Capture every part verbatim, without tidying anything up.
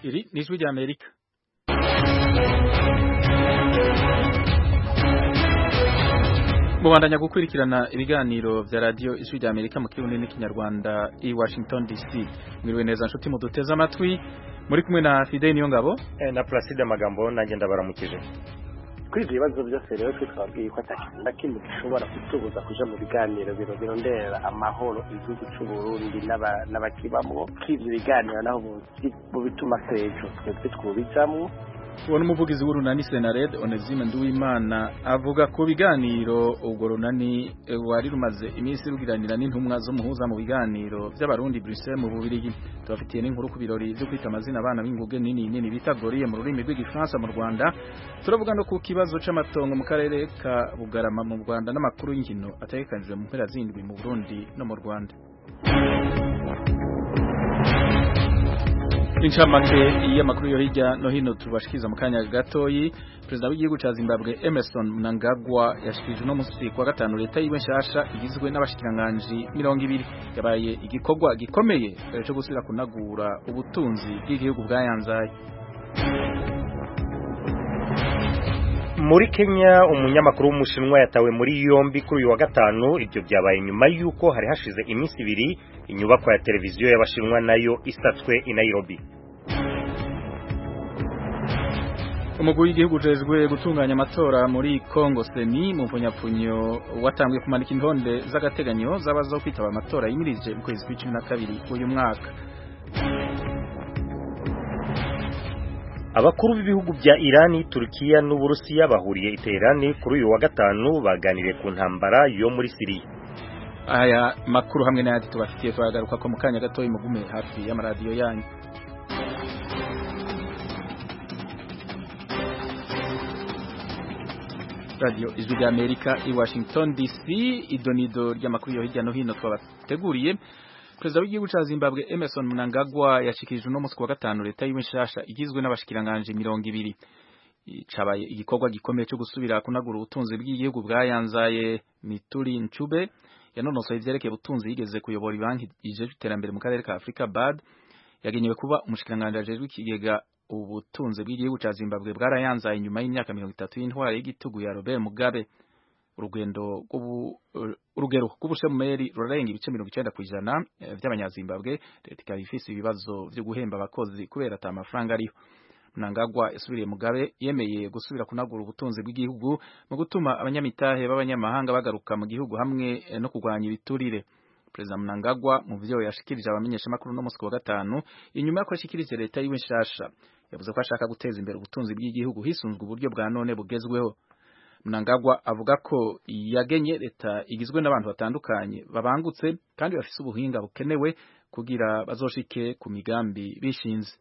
iri ni ijwi rya Amerika. Mubandanya gukurikirana ibiganiro vya radio ijwi rya Amerika mu kirundi n'ikinyarwanda i Washington D C. Mwiriwe neza nshuti muduteze amatwi, muri kumwe na Fidel Niyongabo eh, na Placide Magambo nanjye ndabaramukije. Kuri ibyo bibazo byose rero twabwiye ko atakintu kimwe gishobora kutubuza kuja mu biganiro biro birondera amahoro igihugu cy'u Burundi n'abakibamwo. K'ivyo biganiro naho mu bituma sejo twebwe twubicamwo. Uwo n'umuvugizi w'urunani Senared Onezime Nduwimana avuga ko biganiro ubwo runani wari rumaze iminsi rugiranira n'intumwa zo muhuza mu biganiro by'abarundi Bruxelles mu Bubiligi. Tubafitiye n'inkuru ku birori byo kwita amazina abana b'inguge nini nini bita Goriye mu rurimi rw'igifaransa mu Rwanda. Turavuga no ku kibazo c'amatongo mu karere ka Bugarama mu Rwanda n'amakuru y'inkino ategekanijwe mu mpera zindwi mu Burundi no mu Rwanda. Inchamake y'amakuru yo hirya no hino tubashikiza mu kanya gatoyi. Perezida w'igihugu ca Zimbabwe Emmerson Mnangagwa yashikije no musi kwa gatanu leta yiwe nshasha igizwe n'abashikiranganji mirongo ibiri. Yabaye igikorwa gikomeye cyo gusubira kunagura ubutunzi bw'igihugu bwayanzaye. Muri Kenya umunyamakuru w'umushinwa yatawe muri yombi kuri uyu wa gatanu. Ibyo byabaye nyuma yuko hari hashize iminsi ibiri inyubako ya televiziyo y'abashinwa nayo isatswe i Nairobi. Umugwi w'igihugu ujejwe gutunganya amatora muri Congo Seni mu mpunyapfunyo watangiye kumanika intonde z'agateganyo z'abazo kwitaba amatora yimirije mu kwezi kwa cumi na kabiri uyu mwaka. Abakuru b'ibihugu bya Irani, Turkiya n'Uburusiya bahuriye i Tehran kuri uyu wa gatanu baganiriye ku ntambara yo muri Syria. Aya makuru hamwe n'ayandi tubafitiye twagaruka ko mu kanya gato imugume hafi y'amaradiyo yanyu. Radio Ijwi rya Amerika i Washington D C, idonido ry'amakuru yo hirya no hino twabateguriye. Perezida w'igihugu ca Zimbabwe Emmerson Mnangagwa yashikije no musi wa gatanu leta yiwe nshasha igizwe n'abashikiranganje mirongo ibiri. Cabaye igikorwa gikomeye cyo gusubira kunagura ubutunzi bw'igihugu bwayanzaye. Mituli Nchube yanonosoye ivyerekeye ubutunzi yigeze kuyobora banki ijeje iterambere mu karere ka Africa B A D, yagenyewe kuba umushikiranganje ajejwe ikigega ubutunzi bw'igihugu ca Zimbabwe bwarayanzaye nyuma y'imyaka mirongo itatu y'intwara y'igitugu ya Robert Mugabe. Urugendo urugero rw'ubushomeri rurarenga ibice mirongo icenda kw'ijana by'abanyazimbabwe. Leta ikaba ifise ibibazo vyo guhemba abakozi kubera ata amafaranga ariho. Mnangagwa yasubiriye Mugabe yemeye gusubira kunagura ubutunzi bw'igihugu mu gutuma abanyamitahe b'abanyamahanga bagaruka mu gihugu hamwe no kurwanya ibiturire. Perezida Mnangagwa mu vyo yashikirije abamenyesha makuru no musi wa gatanu inyuma y'ako yashikirije leta yiwe nshasha, yavuze ko ashaka guteza imbere ubutunzi bw'igihugu hisunzwe uburyo bwa none bugezweho. Mnangagwa avuga ko yagenye leta igizwe n'abantu batandukanye babangutse kandi bafise ubuhinga bukenewe kugira bazoshike ku migambi bishinze.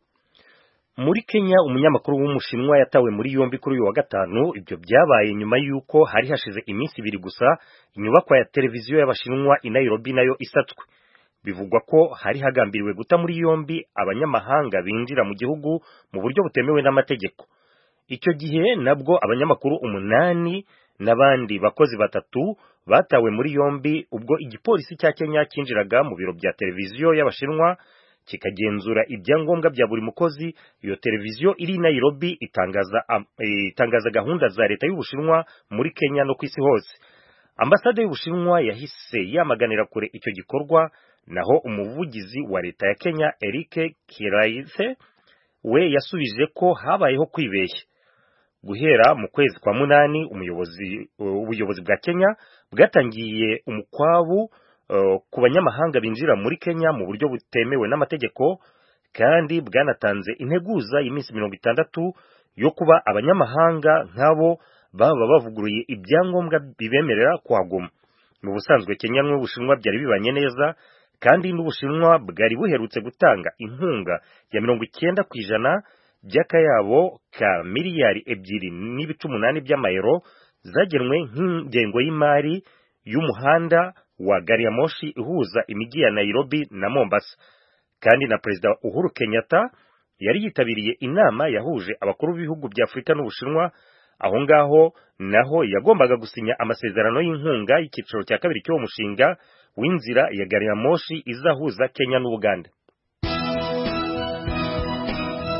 Muri Kenya umunyamakuru w'umushinwa yatawe muri yombi kuri uyu wa gatanu. Ibyo byabaye nyuma yuko hari hashize iminsi ibiri gusa inyubako ya televiziyo y'abashinwa i Nairobi nayo isatswe. Bivugwa ko hari hagambiriwe guta muri yombi abanyamahanga binjira mu gihugu mu buryo butemewe n'amategeko. Icyo gihe nabwo abanyamakuru umunani n'abandi bakozi batatu batawe muri yombi ubwo igipolisi cya Kenya kinjiraga mu biro bya televiziyo y'abashinwa kikagenzura ibyangombwa bya buri mukozi. Iyo televiziyo iri Nairobi itangaza itangaza gahunda za leta y'Ubushinwa muri Kenya no kwisi hose. Ambasade y'Ubushinwa yahise yamaganira kure icyo gikorwa, naho umuvugizi wa leta ya Kenya Eric Kiraithe we yasubije ko habayeho kwibeshya. Guhera mu kwezi kwa munani umuyobozi ubuyobozi bwa Kenya bwatangiye umukwabu uh, ku banyamahanga binjira muri Kenya mu buryo butemewe n'amategeko, kandi bwanatanze integuza y'iminsi mirongo itandatu yo kuba abanyamahanga nk'abo baba bavuguruye ibyangombwa bibemerera kuhaguma. Mu busanzwe Kenya n'Ubushinwa byari bibanye neza, kandi n'Ubushinwa bwari buherutse gutanga inkunga ya mirongo icyenda kw'ijana by'akayabo ka miliyari ebyiri n'ibice umunani by'amayero zagenwe nk'ingengo y'imari y'umuhanda wa gari ya moshi ihuza imijyi ya Nairobi na Mombasa. Kandi na Perezida Uhuru Kenyatta yari yitabiriye inama yahuje abakuru b'ibihugu bya Afrika n'Ubushinwa. Aho ngaho naho yagombaga gusinya amasezerano y'inkunga y'ikiciro cya kabiri cy'uwo mushinga w'inzira ya gari ya moshi izahuza Kenya n'Ubuganda.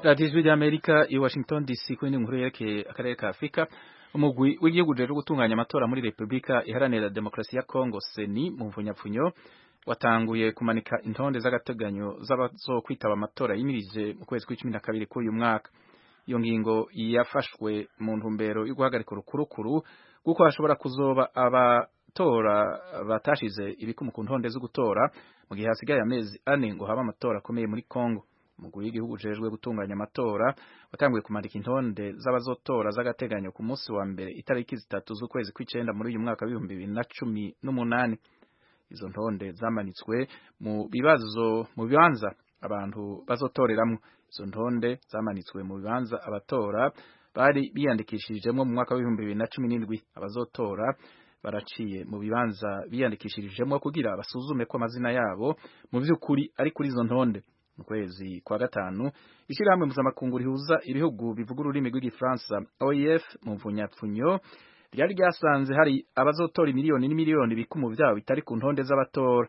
Radio Ijwi ry'Amerika i Washington D C kuri nkuru yerekeye akarere ka Afrika. Umugwi w'igihugu rero gutunganya amatora muri Republika Iharanira Demokarasi ya Kongo Seni mu mvunyapfunyo watanguye kumanika intonde z'agateganyo z'abazokwitaba amatora yimirije mu kwezi kw'icumi na kabiri k'uyu mwaka. Iyo ngingo yafashwe mu ntumbero yo guhagarika urukurukuru kuko hashobora kuzoba abatora batashize ibikumu ku ntonde zo gutora mu gihe hasigaye amezi ane ngo haba amatora akomeye muri Kongo. Umugwi w'igihugu ujejwe gutunganya amatora watanguye kumanika intonde z'abazotora z'agateganyo ku munsi wa mbere itariki zitatu z'ukwezi kw'icenda muri uyu mwaka w'ibihumbi bibiri na cumi n'umunani. Izo ntonde zamanitswe mu bibazo mu bibanza abantu bazotoreramwo. Izo ntonde zamanitswe mu bibanza abatora bari biyandikishirijemo mu mwaka w'ibihumbi bibiri na cumi n'indwi. Abazotora baraciye mu bibanza biyandikishirijemo kugira basuzume ko amazina yabo mu vy'ukuri ari kuri izo ntonde. Mu kwezi kwa gatanu ishirahamwe mpuzamakungu rihuza ibihugu bivuga ururimi rw'igifaransa O I F mu mvunyapfunyo ryari ryasanze hari abazotora miliyoni n'imiliyoni bikumu vyabo bitari ku ntonde z'abatora.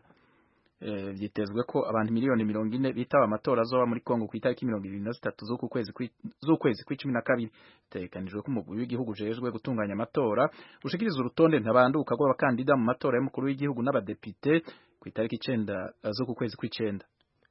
E, vyitezwe ko abantu miliyoni mirongo ine bitaba amatora azoba muri Kongo ku itariki mirongo ibiri na zitatu z'uku kwezi z'ukwezi kw'icumi na kabiri. Tegekanijwe ko umugwi w'igihugu ujejwe gutunganya amatora ushikiriza urutonde ntabanduka rw'abakandida mu matora y'umukuru w'igihugu n'abadepite ku itariki icenda z'uku kwezi kw'icenda.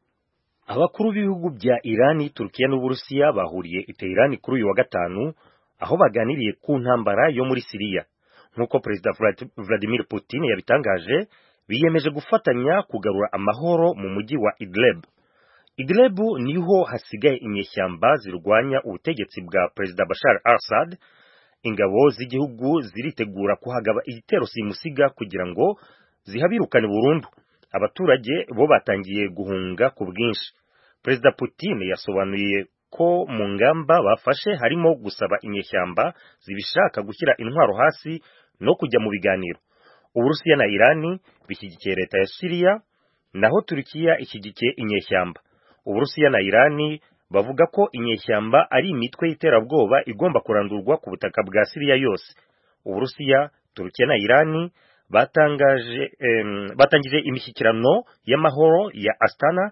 Abakuru b'ibihugu bya Irani, Turkiya n'Uburusiya bahuriye i Tehran kuri uyu wa gatanu aho baganiriye ku ntambara yo muri Syria. Nkuko Perezida Vladimir Putin yabitangaje, biyemeje gufatanya kugarura amahoro mu mujyi wa Idlib. Idlib niho hasigaye inyeshyamba zirwanya ubutegetsi bwa Perezida Bashar al-Assad. Ingabo z'igihugu ziritegura kuhagaba igitero simusiga kugira ngo zihabirukane burundu. Abaturage bo batangiye guhunga ku bwinshi. Perezida Putin yasobanuye ko mu ngamba bafashe harimo gusaba inyeshyamba zibishaka gushyira intwaro hasi no kujya mu biganiro. Uburusiya na Irani bishyigikiye leta ya Syria, naho Turkiya ishyigikiye inyeshyamba. Uburusiya na Irani bavuga ko inyeshyamba ari imitwe y'iterabwoba igomba kurandurwa ku butaka bwa Syria yose. Uburusiya, Turkiya na Irani batangaje um, batangije imishyikirano y'amahoro ya Astana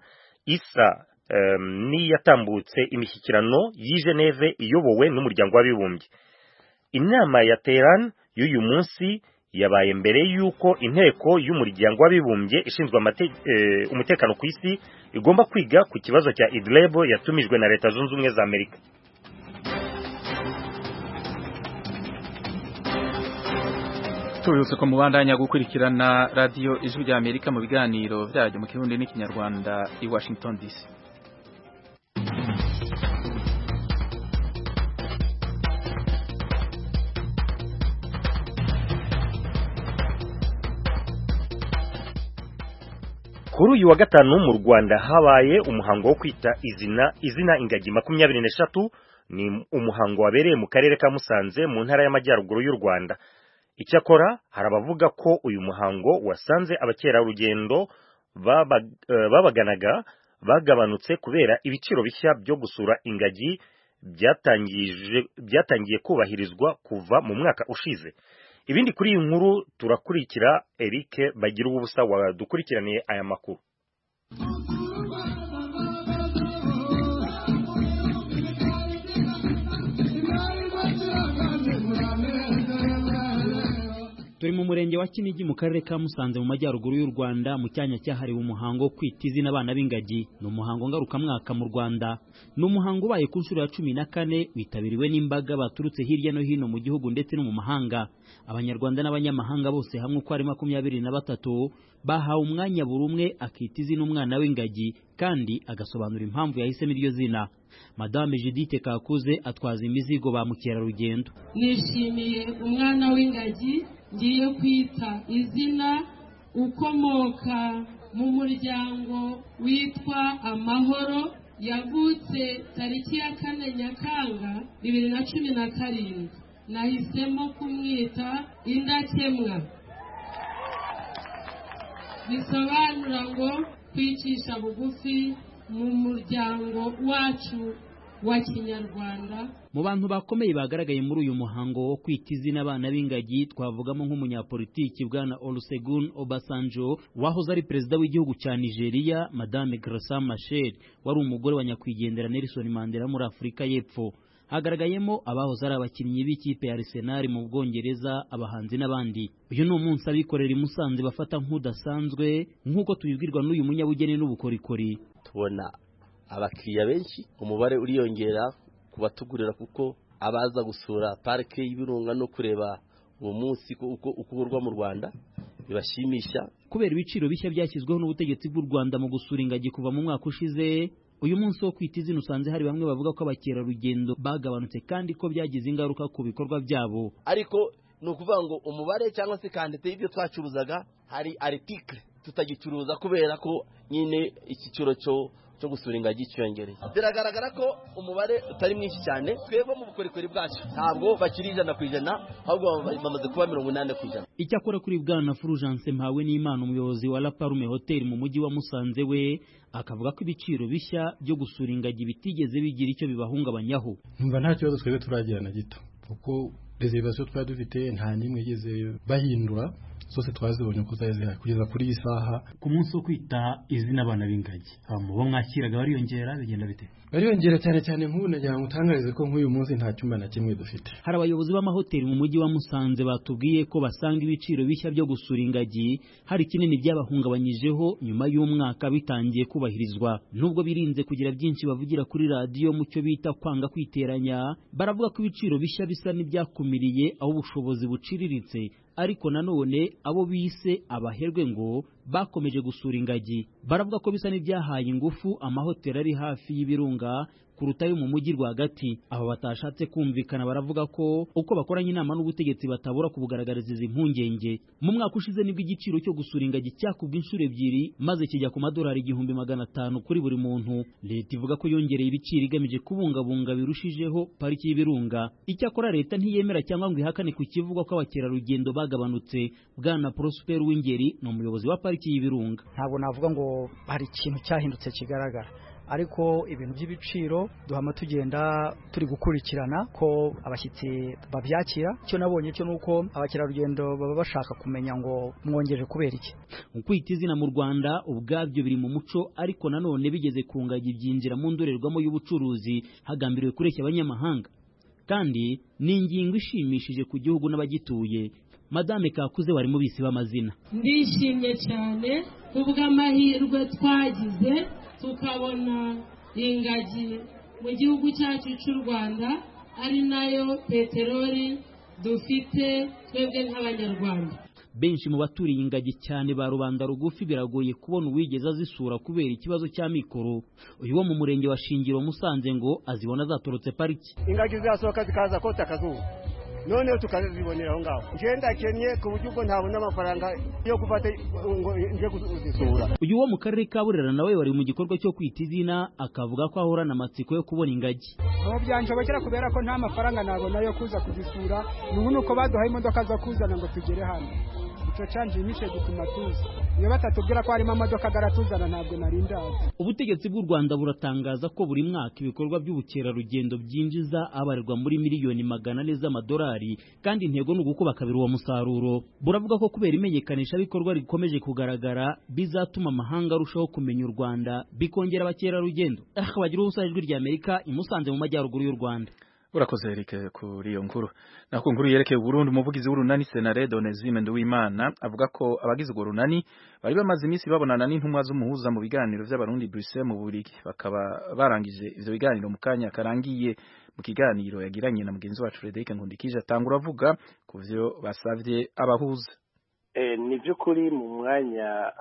isa um, ni yatambutse imishyikirano y'i Geneve iyobowe n'umuryango w'abibumbye. Inama ya Tehran y'uyu munsi yabaye mbere yuko inteko y'umuryango w'abibumbye ishinzwe uh, umutekano ku isi igomba kwiga ku kibazo cya Idlib yatumijwe na Leta Zunze Ubumwe za Amerika. Tubibutse ko mubandanya gukurikirana Radio Ijwi ry'Amerika mu biganiro byayo mu Kirundi n'Ikinyarwanda i Washington D C. Kuri uyu wa gatanu mu Rwanda habaye umuhango wo kwita izina izina ingagi makumyabiri n'eshatu. Ni umuhango wabereye mu karere ka Musanze mu ntara y'Amajyaruguru y'u Rwanda. Icyakora harabavuga ko uyu muhango wasanze abakerarugendo babaganaga bagabanutse kubera ibiciro bishya byo gusura ingagi byatangije byatangiye kubahirizwa kuva mu mwaka ushize. Ibindi kuri iyi nkuru turakurikira Eric Bagira ubusa wadukurikiraniye aya makuru. Turi mu murenge wa Kinigi mu karere ka Musanze mu majyaruguru y'u Rwanda mu cyanya cyahariwe umuhango wo kwita izina abana b'ingagi. Ni umuhango ngarukamwaka mu Rwanda. Ni umuhango ubaye ku nshuro ya cumi na kane witabiriwe n'imbaga baturutse hirya no hino mu gihugu ndetse no mu mahanga. Abanyarwanda n'abanyamahanga bose hamwe uko ari makumyabiri na batatu bahawe umwanya buri umwe akita izina umwana w'ingagi kandi agasobanura impamvu yahisemo iryo zina. Madame Judith Kakuze atwaza imizigo ba mukerarugendo. Nishimiye umwana w'ingagi ngiye kwita izina ukomoka mu muryango witwa Amahoro, yavutse tariki ya kane Nyakanga bibiri na cumi na karindwi. Nahisemo kumwita Indakemwa, bisobanura ngo kwicisha bugufi mu muryango wacu wa kinyarwanda. Mu bantu bakomeye bagaragaye muri uyu muhango wo kwita izina abana b'ingagi twavugamo nk'umunyapolitiki bwana Olusegun Obasanjo wahoze ari perezida w'igihugu cya Nigeria, Madame Graça Machel wari umugore wa nyakwigendera Nelson Mandela muri Afurika y'Epfo. Hagaragayemo abahoze ari abakinnyi b'ikipe ya Arsenal mu Bwongereza, abahanzi n'abandi. Uyu ni umunsi abikorera i Musanze bafata nk'udasanzwe nk'uko tubibwirwa n'uyu munyabugeni n'ubukorikori. Tubona abakiriya benshi, umubare uriyongera kubatugurira kuko abaza gusura parike y'Ibirunga no kureba uwo munsi uko ukurwa mu Rwanda bibashimisha. Kubera ibiciro bishya byashyizweho n'ubutegetsi bw'u Rwanda mu gusura ingagi kuva mu mwaka ushize, uyu munsi wo kwita izina usanze hari bamwe bavuga ko abakerarugendo bagabanutse kandi ko byagize ingaruka ku bikorwa byabo. Ariko ni ukuvuga ngo umubare cyangwa se kandite y'ibyo twacuruzaga hari article tutagicuruza kubera ko nyine ikiciro cyo cyo gusura ingagi cyongereye. Biragaragara ko umubare utari mwinshi cyane. Twebwe mu bukorikori bwacu ntabwo bakiri ijana ku ijana, ahubwo bamaze kuba mirongo inani ku ijana. Icyakora kuri bwana Fulgence Mpawe n'Imana, umuyobozi wa La Palme Hotel mu mujyi wa Musanze, we akavuga ko ibiciro bishya byo gusura ingagi bitigeze bigira icyo bibahungabanyaho. Numva nta kibazo twebwe turagira na gito kuko reservation twari dufite nta nimwe igeze bahindura, zose twazibonye ko zaheze kugeza kuri iyi saha. Ku munsi wo kwita izina abana b'ingagi mu bo mwakiraga bariyongera, bigenda bite? Bariyongera cyane cyane nk'ubu nagira ngo utangarize ko nk'uyu munsi nta cyumba na kimwe dufite. Hari abayobozi b'amahoteli mu mujyi wa Musanze batubwiye ko basanga ibiciro bishya byo gusura ingagi hari kinini byabahungabanyijeho nyuma y'umwaka bitangiye kubahirizwa. Nubwo birinze kugira byinshi bavugira kuri radio mu cyo bita kwanga kwiteranya, baravuga ko ibiciro bishya bisa n'ibyakumiriye aho ubushobozi buciriritse, ariko nanone abo bise abaherwe ngo bakomeje gusura ingagi. Baravuga ko bisa n'ibyahaye ingufu amahoteli ari hafi y'Ibirunga kuruta yo mu mujyi rwagati. Aba batashatse kumvikana baravuga ko uko bakoranye inama n'ubutegetsi batabura kubugaragariza izi impungenge. Mu mwaka ushize nibwo igiciro cyo gusura ingagi cyakubwa inshuro ebyiri maze kijya ku madolari igihumbi magana atanu kuri buri muntu. Leta ivuga ko yongereye ibiciro igamije kubungabunga birushijeho pariki y'Ibirunga. Icyakora leta ntiyemera cyangwa ngo ihakane ku kivuga ko abakerarugendo bagabanutse. Bwana Prosper Wingeri ni umuyobozi wa pariki y'Ibirunga. Ntabwo navuga ngo hari ikintu cyahindutse kigaragara, ariko ibintu by'ibiciro duhama tugenda turi gukurikirana ko abashyitsi babyakira. Cyo nabonye cyo nuko abakerarugendo baba bashaka kumenya ngo mwongeje kubera iki. Kwita izina mu Rwanda ubwabyo biri mu muco, ariko nanone bigeze ku ngagi byinjira mu ndorerwamo y'ubucuruzi hagambiriwe kureshya abanyamahanga, kandi ni ingingo ishimishije ku gihugu n'abagituye. Madame Kakuze wari mubisi b'amazina. Ndishimye cyane kubw'amahirwe twagize tukabona ingagi mu gihugu cyacu cy'u Rwanda, ari nayo peteroli dufite twebwe nk'abanyarwanda. Benshi mu baturiye ingagi cyane ba rubanda rugufi biragoye kubona uwigeze azisura kubera ikibazo cya mikoro. Uyu wo mu murenge wa Shingiro Musanze ngo azibona zatorotse pariki. Ingagi zasohoka zikaza kota akazuba, noneho tukazibonera aho ngaho. Ngenda kenye ku buryo ubwo ntabona amafaranga yo gufata ngo nje kuzisura. Uyu wo mu karere ka Burera nawe wari mu gikorwa cyo kwita izina akavuga ko ahorana amatsiko yo kubona ingagi. Aho byanshobokera kubera ko nta mafaranga nabona yo kuza kuzisura, nuko baduhaye imodoka zo kuzana ngo tugere hano. Ico canje imice gituma tuza. Iyo batatubwira ko harimo amadoka garatuzana ntabwo narindaza. Ubutegetsi bw'u Rwanda buratangaza ko buri mwaka ibikorwa by'ubukerarugendo byinjiza abarirwa muri miliyoni magana ane z'amadolari, kandi intego ni ugukuba kabiri uwo musaruro. Buravuga ko kubera imenyekanisha bikorwa rikomeje kugaragara bizatuma amahanga arushaho kumenya u Rwanda, bikongera abakerarugendo. Ah, bagira ubusa ijwi rya Amerika imusanze mu majyaruguru y'u Rwanda. Urakoze Eric kuri iyo nkuru. Nako nkuru yerekeye Burundi, umuvugizi w'urunani Senare Donezime Nduwimana avuga ko abagize urwo runani bari bamaze iminsi babonana n'intumwa z'umuhuza mu biganiro by'abarundi Bruxelles mu Bubiligi, bakaba barangije ivyo biganiro mu kanya karangiye. Mu kiganiro yagiranye na mugenzi wacu Frederic Nkundikije atangura avuga ku vyo basavye abahuza. Eh, ni by'ukuri mu mwanya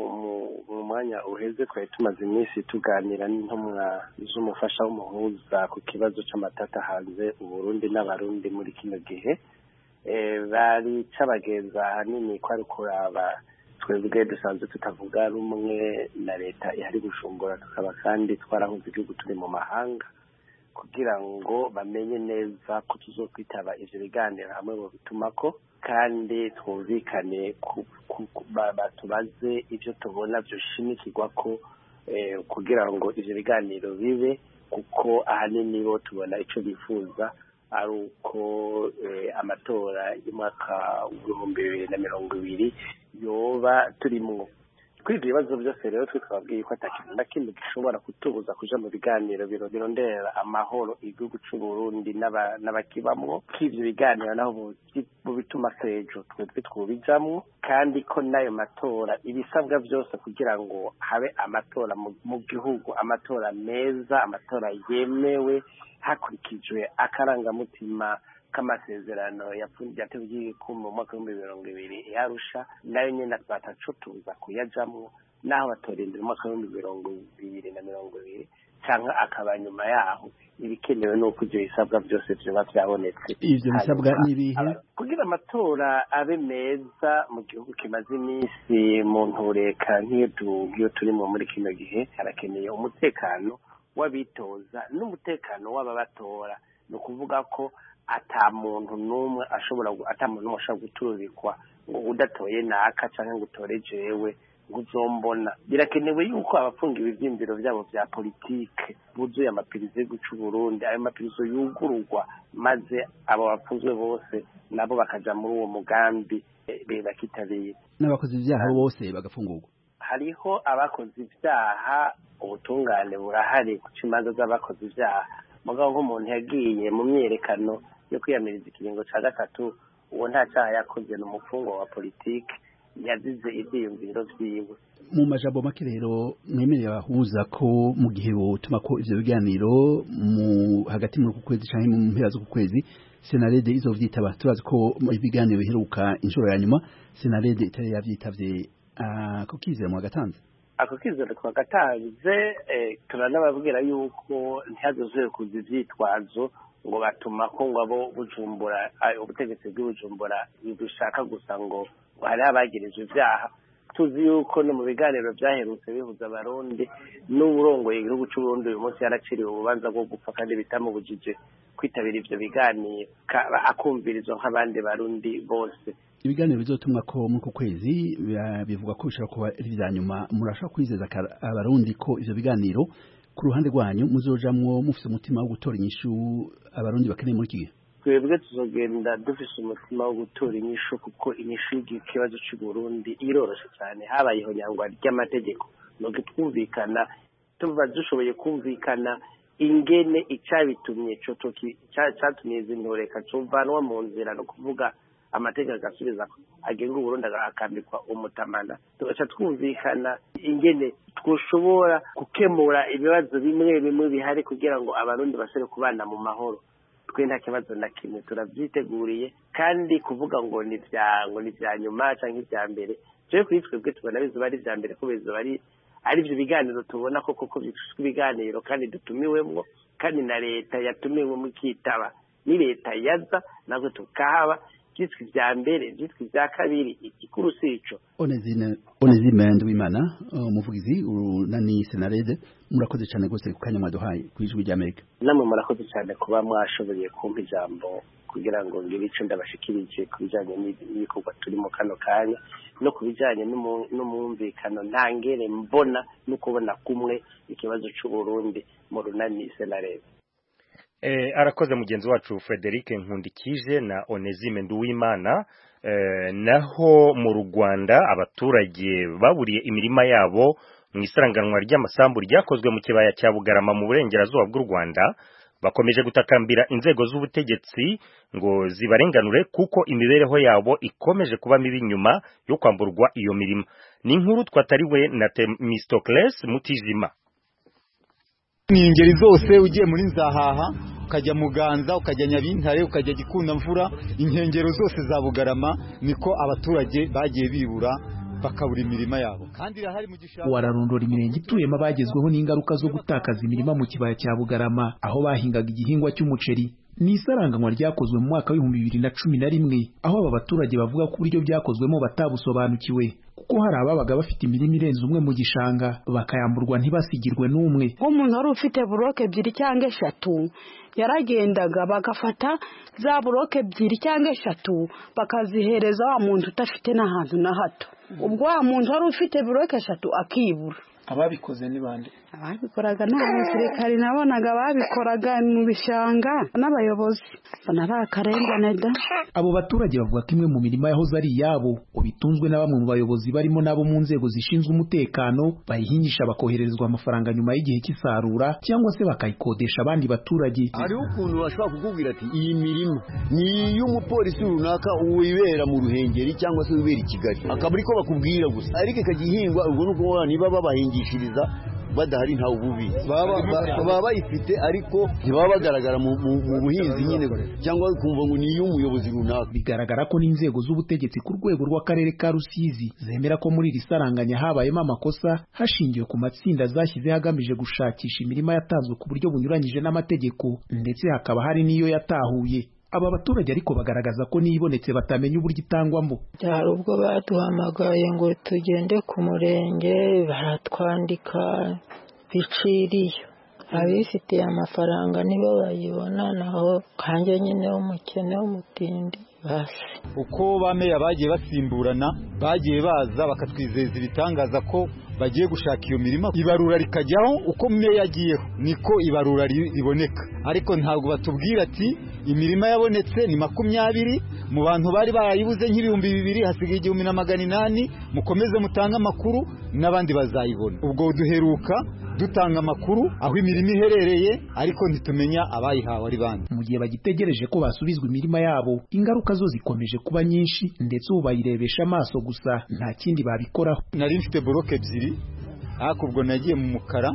mu mwanya uheze twari tumaze iminsi tuganira n'intumwa z'umufasha w'umuhuza ku kibazo c'amatata hanze Uburundi n'abarundi muri kino gihe. Eh, bari cabagenza hanini ko ari kuraba twebwe dusanzwe tutavuga rumwe na leta ihari Bujumbura, tukaba kandi twarahuze igihugu turi mu mahanga, kugira ngo bamenye neza ko tuzokwitaba ivyo biganiro hamwe mu bitumako, kandi twumvikane batubaze ivyo tubona byoshimikirwa ko kugira ngo ivyo biganiro bibe kuko ahanini bo tubona icyo bifuza ari uko amatora y'umwaka w'ibihumbi bibiri na mirongo ibiri yoba turimo. Kuri ibyo bibazo byose rero twababwiye ko atakintu na kimwe gishobora kutubuza kuja mu biganiro birondera amahoro igihugu cy'u Burundi n'abakibamwo, k'ivyo biganiro naho bituma sejo twebwe twubijamwo, kandi ko nayo matora ibisabwa byose kugira ngo habe amatora mu gihugu, amatora meza, amatora yemewe hakurikijwe akarangamutima k'amasezerano yateguye ku mu mwaka w'ibihumbi mirongo ibiri yarusha, nayo nyene bataco tuza kuyajamwo naho batorindira umwaka w'ibihumbi mirongo ibiri na mirongo ibiri canke akaba nyuma yaho. Ibikenewe nuko ivyo bisabwa byose vyoba vyabonetse. Ivyo bisabwa nibihe kugira amatora abe meza mu gihugu kimaze iminsi mu ntureka nk'iyo turimo muri kino gihe? Harakeneye umutekano w'abitoza n'umutekano w'ababatora, ni ukuvuga ko ata muntu n'umwe ashobora ata muntu n'umwe ashobora guturikwa ngo udatoye naka canke ngo utore jewe ngo uzombona. Birakenewe yuko abafungiwe ivyiyumviro vyabo vya politike buzuye amapirizo y'igihugu c'u Burundi, ayo mapirizo yugururwa maze abo bafunzwe bose nabo bakaja muri uwo mugambi bakitabira. N'abakoze ivyaha bose bagafungurwa. Hariho abakoze ivyaha, ubutungane burahari ku imanza z'abakoze ivyaha, mugabo nk'umuntu yagiye mu myerekano yo kwiyamiriza ikiringo ca gatatu, uwo nta cyaha yakoze, ni umufungwa wa politike yazize ivyiyumviro vyiwe. Mu majambo make rero mwemereye abahuza ko mu gihe botuma ko ivyo biganiro mu hagati muri ku kwezi canke mu mpera zo ku kwezi Senarede izovyitaba. Turazi ko ibiganiro biheruka inshuro ya nyuma Senarede itari yavyitavye. Ako kizere mu gatanze ako kizere kwa gatanze turanababwira yuko ntihazozoye kuza ivyitwazo ngo batuma ko ngo abo Bujumbura ubutegetsi bw'Ubujumbura bishaka gusa ngo hari abagirije ivyaha. Tuzi yuko no mu biganiro vyaherutse bihuza abarundi n'uburongoye igihugu c'u Burundi uyu munsi yaraciriwe ububanza bwo gupfa kandi bitamubujije kwitabira ivyo biganiro akumvirizwa nk'abandi barundi bose. Ibiganiro bizotumwa ko muri ku kwezi bivuga ko bishobora kuba ari vya nyuma. Murashaka kwizeza abarundi ko ivyo biganiro ku ruhande rwanyu muzojamwo mufise umutima wo gutora inyishu abarundi bakeneye muri iki gihe? Twebwe tuzogenda dufise umutima wo gutora inyishu, kuko inyishu y'ikibazo cy'u Burundi iroroshe cyane. Habayeho nyangwa ry'amategeko no twumvikana, tuva dushoboye kumvikana ingene icabitumye ico toki cyatumye zintoreka cumvanwa mu nzira, no kuvuga amategeko agasubiza agenga Burundi akambikwa umutamana. Tugaca twumvikana ingene twoshobora gukemura ibibazo bimwe bimwe bihari kugira ngo abarundi basore kubana mu mahoro. Twe nta kibazo na kimwe turavyiteguriye, kandi kuvuga ngo ni vya ngo ni vya nyuma canke ivya mbere, je kwitwebwe tubona bizoba ari vya mbere, ko bizoba ari ari ivyo biganiro tubona ko koko bifishwe ibiganiro kandi dutumiwemwo, kandi na leta yatumiwe mu kitaba, ni leta yaza nako tukahaba byitwa ivya mbere byitwa ivya kabiri. Igikuru sico. Onezine Onezime Ndwimana umuvugizi urunani Senarede, murakoze cyane gose ku kanya mwaduhaye kwijwi rya Amerika. Namwe murakoze cyane kuba mwashoboye kumpa ijambo kugira ngo ngire ico ndabashikirije ku bijanye n'ibikorwa turi mu kano kanya, no ku bijanye n'umwumvikano ntangere mbona no kubona kumwe ikibazo c'u Burundi mu runani Senarede. Eh, arakoze mugenzi wacu Frederic Nkundikije na Onezime Nduwimana. Eh, naho mu Rwanda abaturage baburiye imirima yabo mu isaranganwa ry'amasambu ryakozwe mu kibaya cya Bugarama mu burengerazuba bw'u Rwanda bakomeje gutakambira inzego z'ubutegetsi ngo zibarenganure, kuko imibereho yabo ikomeje kuba mibi nyuma yo kwamburwa iyo mirima. Ni inkuru twatariwe na Temistocles Mutijima. Ni ingeri zose ugiye muri Nzahaha, ukajya Muganza, ukajya Nyabintare, ukajya Gikunda Mvura, inkengero zose za Bugarama, niko abaturage bagiye bibura bakabura imirima yabo. Kandi irahari mu gishanga. Wararondora imirenge ituyemo abagezweho n'ingaruka zo gutakaza imirima mu kibaya cya Bugarama, aho bahingaga igihingwa cy'umuceri. Ni isaranganywa ryakozwe mu mwaka w'ibihumbi bibiri na cumi na rimwe, aho aba baturage bavuga ko uburyo byakozwemo batabusobanukiwe, kuko hari ababaga bafite imirima irenze umwe mu gishanga bakayamburwa ntibasigirwe n'umwe. Nk'umuntu wari ufite buroke ebyiri cyangwa eshatu yaragendaga bagafata za buroke ebyiri cyangwa eshatu bakazihereza wa muntu utafite n'ahantu na hato. Ubwo wa muntu wari ufite buroke eshatu akibura. ababikoze ni bande? Ababikoraga n'abasirikari nabonaga babikoraga mu bishanga n'abayobozi banara akarengane da. Abo baturage bavuga ko imwe mu mirima yahoze ari yabo ubitunzwe na bamwe mu bayobozi barimo nabo mu nzego zishinzwe umutekano bayihingisha bakoherezwa amafaranga nyuma y'igihe cy'isarura cyangwa se bakayikodesha abandi baturage. Hariho ukuntu bashobora kukubwira ati iyi mirima ni y'umupolisi runaka wibera mu Ruhengeri cyangwa se wibera i Kigali, akaba ariko bakubwira gusa, ariko ikagihingwa ubwo nuko niba babahingishiriza badahari nta ububi baba bayifite ariko ntibaba bagaragara mu buhinzi nyine cyangwa kumva ngo ni y'umuyobozi runaka. Bigaragara ko n'inzego z'ubutegetsi ku rwego rw'akarere ka Rusizi zemera ko muri iri saranganya habayemo amakosa hashingiwe ku matsinda zashyize hagamije gushakisha imirima yatanzwe ku buryo bunyuranyije n'amategeko, ndetse hakaba hari n'iyo yatahuye. Aba baturage ariko bagaragaza ko nibonetse batamenya uburyo itangwamo. Byari ubwo baduhamagaye ngo tugende ku murenge baratwandika biciriye, abifitiye amafaranga nibo bayibona, naho kanjye nyine w'umukene w'umutindi basi. Uko bameya bagiye basimburana bagiye baza bakatwizeza ibitangaza ko bagiye gushaka iyo mirima, ibarura rikajyaho uko meya yagiyeho niko ibarura riboneka, ariko ntabwo batubwira ati imirima yabonetse ni makumyabiri, mu bantu bari barayibuze nk'ibihumbi bibiri hasigaye igihumbi na magana inani, mukomeze mutange amakuru n'abandi bazayibona. Ubwo duheruka dutanga amakuru aho imirima iherereye, ariko ntitumenya abayihawe ari bande. Mu gihe bagitegereje ko basubizwa imirima yabo, ingaruka zo zikomeje kuba nyinshi, ndetse ubu bayirebesha amaso gusa nta kindi babikoraho. Nari mfite boroke ebyiri, ariko ubwo nagiye mu mukara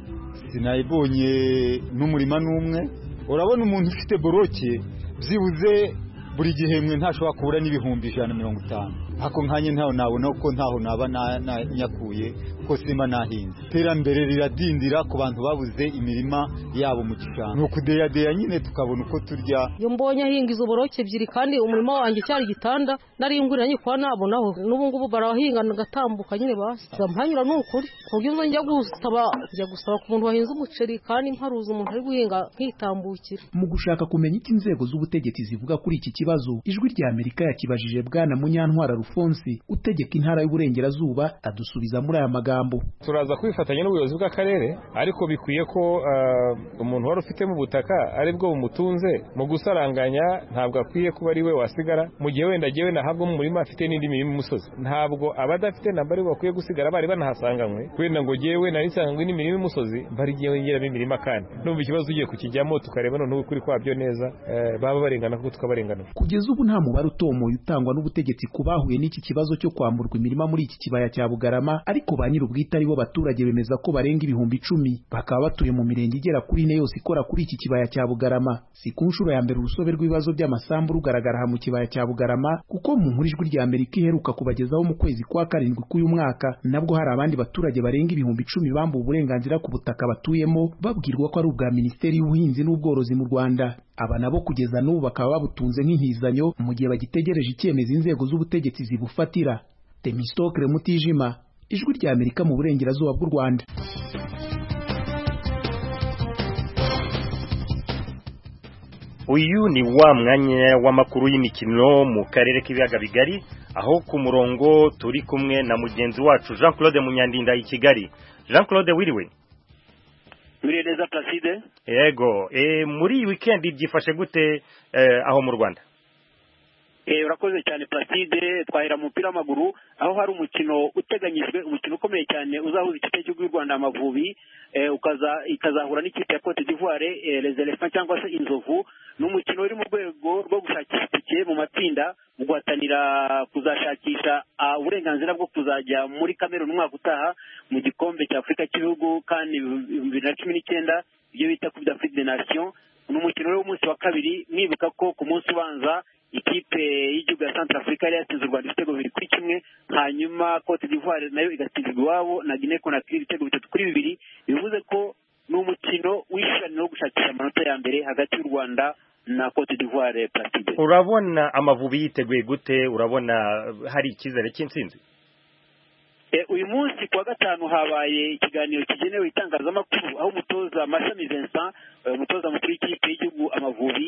sinayibonye n'umurima n'umwe. Urabona umuntu ufite boroke byibuze buri gihembwe ntashobora kubura n'ibihumbi ijana na mirongo itanu, ariko nkanye ntaho nabona uko ntaho naba nyakuye ko simba nahinze. Iterambere riradindira ku bantu babuze imirima yabo mu gishanga, ni ukudeyadeya nyine tukabona uko turya. Iyo mbonye ahinga izo boroke ebyiri kandi umurima wanjye cyari gitanda nari nguranye kwa nabonaho, n'ubu ngubu barahinga nagatambuka nyine basi mpanyura n'ukuri kubyo nzo njya gusaba njya gusaba ku muntu wahinze umuceri kandi mparuza umuntu ari guhinga nkitambukira. Mu gushaka kumenya iki inzego z'ubutegetsi zivuga kuri iki kibazo, ijwi rya Amerika yakibajije bwana Munyantwara Rufonsi utegeka intara y'uburengerazuba, adusubiza muri aya magambo. Turaza kwifatanya n'ubuyobozi bw'akarere, ariko bikwiye ko uh, umuntu wari ufite mu butaka ari bwo bumutunze mu gusaranganya, ntabwo akwiye kuba ari we wasigara mu gihe wenda agiye nahabwo mu murima afite n'indi mirima imusozi. Ntabwo abadafite namba ari bakwiye gusigara bari banahasanganywe, kwenda ngo giyewe nari nsanganywe n'imirima imusozi bari giyewe ngeramo imirima, kandi numva ikibazo ugiye kukijyamo tukareba none ukuri kwabyo neza, uh, baba barengana kuko tukabarengana. Kugeza ubu nta mubare utomoye utangwa n'ubutegetsi kubahuye n'iki kibazo cyo kwamburwa imirima muri iki kibaya cya Bugarama, ariko ba nyir'ubwite ari bo baturage bemeza ko barenga ibihumbi icumi, bakaba batuye mu mirenge igera kuri ine yose ikora kuri iki kibaya cya Bugarama. Si ku nshuro ya mbere urusobe rw'ibibazo by'amasambu rugaragara aha mu kibaya cya Bugarama, kuko mu nkuru ijwi rya Amerika iheruka kubagezaho mu kwezi kwa karindwi k'uyu mwaka, nabwo hari abandi baturage barenga ibihumbi icumi bambuwe uburenganzira ku butaka batuyemo, babwirwa ko ari ubwa Minisiteri y'Ubuhinzi n'Ubworozi mu Rwanda. Aba nabo kugeza n'ubu bakaba babutunze nk'inkizanyo mu gihe bagitegereje icyemezo inzego z'ubutegetsi zibufatira. Temistokle Mutijima, ijwi rya Amerika mu burengerazuba bw'u Rwanda. Uyu ni wa mwanya w'amakuru y'imikino mu karere k'ibiyaga bigari, aho ku murongo turi kumwe na mugenzi wacu Jean Claude Munyandinda i Kigali. Jean Claude, wiriwe? Mwireza Placide. Yego, e, muri iyi weekend byifashe gute eh, aho mu Rwanda? Eh, urakoze cyane Placide. Twahera mu mupira w'amaguru aho hari umukino uteganyijwe, umukino ukomeye cyane uzahuza ikipe cy'u Rwanda Amavubi eh, ukaza ikazahura n'ikipe ya Cote d'Ivoire eh, les Elephants cyangwa se Inzovu. N'umukino uri mu rwego rwo gushakisha itike mu matsinda, mu guhatanira kuzashakisha uburenganzira bwo kuzajya muri Cameroon umwaka utaha mu gikombe cya Afurika cy'ibihugu kandi bibiri na cumi n'icyenda, ibyo bita Coupe d'Afrique des Nations. N'umukino w'umunsi wa kabiri, mwibuka ko ku munsi ubanza ikipe y'igihugu ya Centrafrica yari yatsinze u Rwanda ibitego bibiri kuri kimwe, hanyuma Cote d'Ivoire nayo igatsindwa iwabo na Guinea Conakry ibitego bitatu kuri bibiri. Bivuze ko ni umukino w'ishaniro wo gushakisha amanota ya mbere hagati y'u Rwanda na Cote d'Ivoire. Placide, urabona Amavubi yiteguye gute? Urabona hari icyizere cy'intsinzi? E, uyu munsi kwa gatanu habaye ikiganiro kigenewe itangazamakuru aho umutoza Mashami Vincent, umutoza mukuru w'ikipe y'igihugu Amavubi,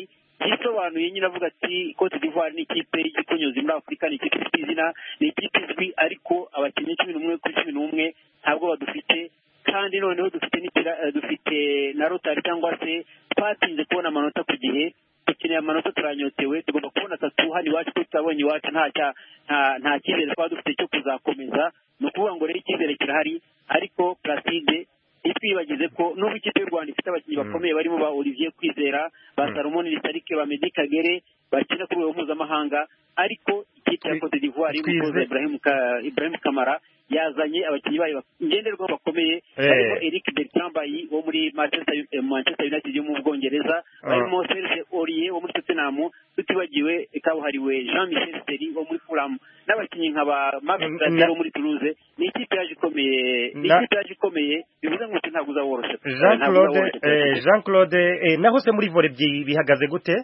yisobanuye nyine avuga ati Cote d'Ivoire ni ikipe y'igikonyuzi muri Afurika, ni ikipe ifite izina, ni ikipe izwi, ariko abakinnyi cumi n'umwe kuri cumi n'umwe ntabwo badufite, kandi noneho dufite dufite na rotari cyangwa se twatinze kubona amanota ku gihe, dukeneye amanota, turanyotewe, tugomba kubona atatu hano iwacu, ko tutabonye iwacu nta nta cyizere twaba dufite cyo kuzakomeza. Ni ukuvuga ngo rero icyizere kirahari, ariko Placide ntitwibagize ko n'ubu ikipe y'u Rwanda ifite abakinnyi bakomeye barimo ba Olivier Kwizera, ba Salomon Lisarike, ba Medi Kagere bakina ku rwego mpuzamahanga, ariko ikipe ya Cote d'Ivoire y'umutoza Ibrahim Ibrahim Kamara yazanye abakinnyi bayo ngenderwaho bakomeye, barimo Eric Bertrand Bailly wo muri Manchester Manchester United yo mu Bwongereza, barimo Serge Aurier wo muri Tottenham, tutibagiwe kabuhariwe Jean Michel Seri wo muri Fulham, n'abakinnyi nka ba Marc Zaire wo muri Toulouse. Ni ikipe yaje ikomeye, ni ikipe yaje ikomeye, bivuze ngo ntabwo uzaworoshye. Jean Claude Jean Claude naho se muri volley bihagaze gute?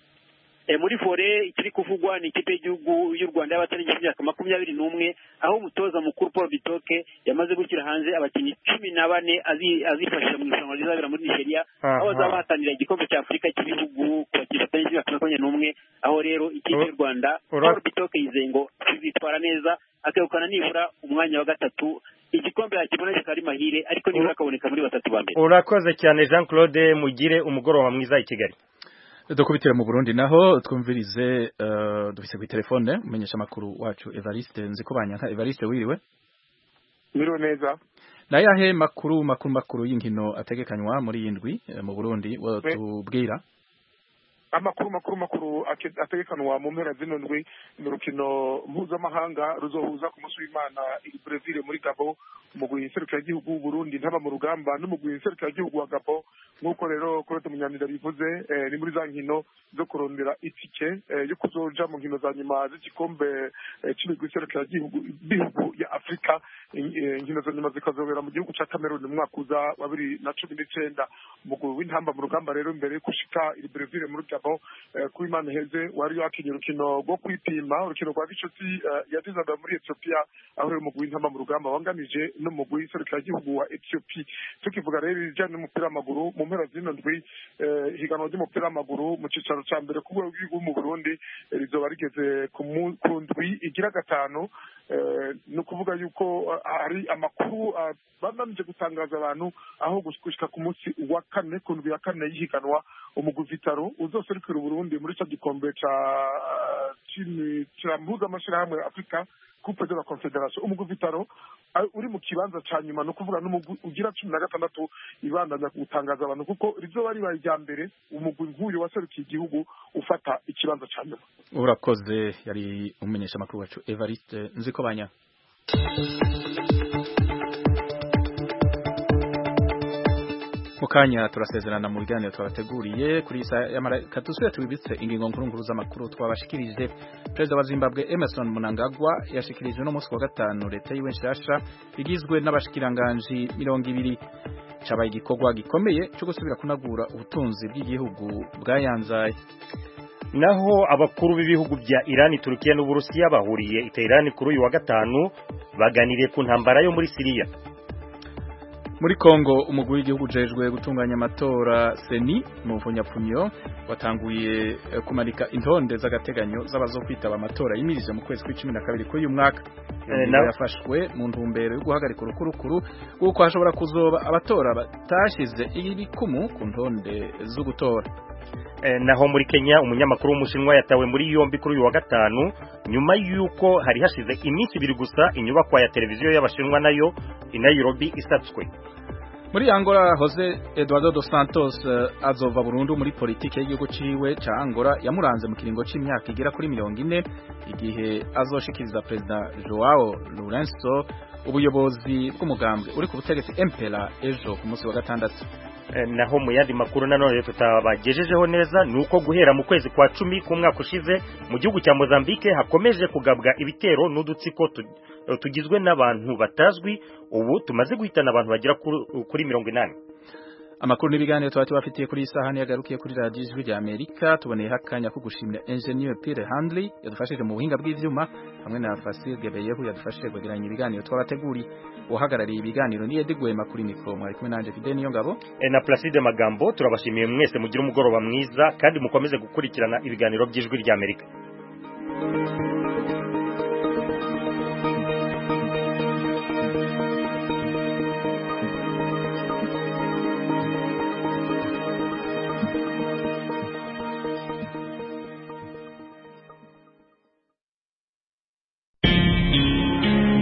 E muri fore ikiri kuvugwa ni ikipe y'igihugu y'u Rwanda y'abatarengeje imyaka makumyabiri n'umwe, aho umutoza mukuru Paul Bitoke yamaze gushyira hanze abakinnyi cumi na bane azifashisha mu irushanwa rizabera muri Nigeria, aho bazabahatanira igikombe cya Afurika cy'ibihugu ku bakinnyi batarengeje imyaka makumyabiri n'umwe. Aho rero ikipe y'u Rwanda Paul Bitoke yizeye ngo izitwara neza, akegukana nibura umwanya wa gatatu, igikombe yakibona kikari mahire, ariko nibura akaboneka muri batatu ba mbere. Urakoze cyane Jean Claude, mugire umugoroba mwiza i Kigali. Dukubitira mu Burundi naho twumvirize uh, dufise ku telefone umenyesha makuru wacu Evariste Nzikobanyanka. Evariste wiriwe? Miro neza. Na yahe makuru makuru makuru y'inkino ategekanywa muri yindwi mu Burundi wo tubwira? Amakuru makuru makuru ategekanwa mu mpera zino ndwi mu rukino mpuzamahanga ruzohuza ku munsi w'Imana i Breville muri Gabon, umugwi nserukiragihugu w'u Burundi ntaba mu rugamba n'umugwi nserukiragihugu wa Gabon. Nk'uko rero Claude Munyamira bivuze, eh, ni muri za nkino zo kurondera itike eh, yo kuzoja mu nkino za nyuma z'igikombe eh, c'imigwi nserukiragihugu bihugu ya Afrika. Inkino za nyuma zikazobera mu gihugu ca Cameroon mu mwaka uza wa bibiri na cumi n'icenda. Umugwi w'intamba mu rugamba rero imbere kushika i Breville muri Gabon eh, ku Imana heze wari yakinye urukino rwo kwipima, urukino rwa gicuti eh, yazizaga muri Ethiopia, aho rero umugwi w'intamba mu rugamba wanganije n'umugwi nserukiragihugu wa Ethiopia. Tukivuga rero ibijanye n'umupira w'amaguru mu mpera zino ndwi, eh, higanwa ry'umupira w'amaguru mu cicaro ca mbere ku rwego rw'igihugu mu Burundi eh, rizoba rigeze ku ndwi igira gatanu. Eh, ni ukuvuga yuko hari amakuru uh, bananije gutangaza abantu aho gushika ku munsi wa kane ku ndwi ya kane y'ihiganwa umugwi Vitaro uzoserukira Burundi muri ca gikombe ca chini ca mpuzamashirahamwe ya Afrika Coupe de la Confédération. Umugwi Vitaro uh, uri mu kibanza ca nyuma, no kuvuga n'umugwi ugira cumi na gatandatu ibandanya gutangaza abantu kuko rizoba ribaye rya mbere umugwi nk'uyu waserukiye igihugu ufata ikibanza ca nyuma. Urakoze, yari umenyesha makuru wacu Evariste Nzikobanya. Mukanya turasezerana mu biganiro twabateguriye kuri isa y'amaraka tusubira tubibitse ingingo nkuru nkuru z'amakuru twabashikirije. Perezida wa Zimbabwe Emmerson Mnangagwa yashikirije no munsi wa gatanu leta yiwe nshasha igizwe n'abashikiranganji mirongo ibiri. Cabaye igikorwa gikomeye cyo gusubira kunagura ubutunzi bw'igihugu bwayanzaye. Naho abakuru b'ibihugu bya Iran, Turukiya n'Uburusiya bahuriye i Tehran kuri uyu wa gatanu baganiriye ku ntambara yo muri Syria. Muri Kongo umugwi w'igihugu jejwe gutunganya amatora Seni mu Vunyapfunyo watanguye kumanika intonde z'agateganyo z'abazokwitaba amatora yimirije mu kwezi kwa cumi na kabiri k'uyu mwaka. E, yafashwe mu ntumbero yo guhagarika urukurukuru kuko hashobora kuzoba abatora batashize ibikumu ku ntonde zo gutora. E, naho muri Kenya umunyamakuru w'umushinwa yatawe muri yombi kuri uyu wa gatanu nyuma yuko hari hashize iminsi ibiri gusa inyubako ya televiziyo y'abashinwa nayo i Nairobi isatswe. Muri Angola Jose Eduardo dos Santos uh, azova burundu muri politike y'igihugu ciwe ca Angola yamuranze mu kiringo c'imyaka igera kuri mirongo ine igihe azoshikiriza President Joao Lourenço ubuyobozi bw'umugambwe uri ku butegetsi M P L A ejo ku munsi wa gatandatu. E, naho mu yandi makuru nanone tutabagejejeho neza nuko guhera mu kwezi kwa cumi k'umwaka ushize mu gihugu cya Mozambique hakomeje kugabwa ibitero n'udutsiko tugizwe n'abantu batazwi, ubu tumaze guhitana abantu bagera kuri mirongo inani. amakuru n'ibiganiro twari tubafitiye kuri isahani yagarukiye kuri radio Ijwi rya Amerika tuboneye hakanya ko gushimira engineer Pierre Handley yadufashije mu buhinga bw'ivyuma hamwe na Fasil Gebeyehu yadufashije kwegeranya ibiganiro twabateguri uhagarariye ibiganiro ni Edigwema kuri mikro mwari kumwe nanje Fidel niyo ngabo e na Placide Magambo turabashimiye mwese mugira umugoroba mwiza kandi mukomeze gukurikirana ibiganiro by'Ijwi rya Amerika.